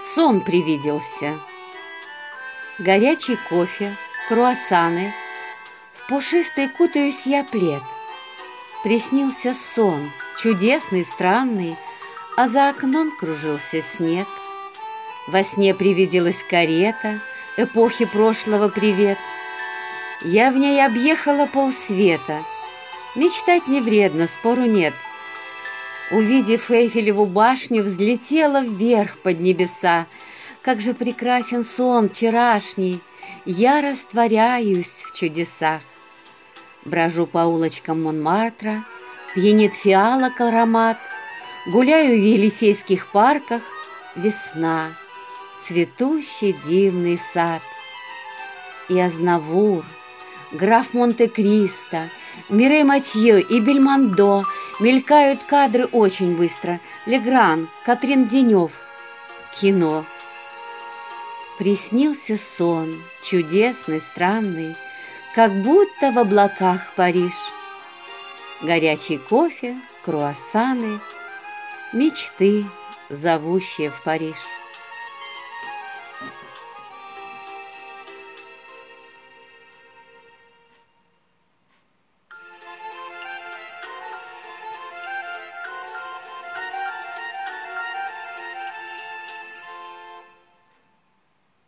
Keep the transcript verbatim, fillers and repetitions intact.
Сон привиделся. Горячий кофе, круассаны, в пушистый кутаюсь я плед. Приснился сон, чудесный, странный, а за окном кружился снег. Во сне привиделась карета, эпохи прошлого привет. Я в ней объехала полсвета. Мечтать не вредно, спору нет. Увидев Эйфелеву башню, взлетела вверх под небеса. Как же прекрасен сон вчерашний, я растворяюсь в чудесах. Брожу по улочкам Монмартра, пьянит фиалок аромат, гуляю в Елисейских парках, весна, цветущий дивный сад. И Азнавур, граф Монте-Кристо, Мирей Матье и Бельмондо. Мелькают кадры очень быстро. Легран, Катрин Денев. Кино. Приснился сон, чудесный, странный, как будто в облаках Париж. Горячий кофе, круассаны, мечты, зовущие в Париж.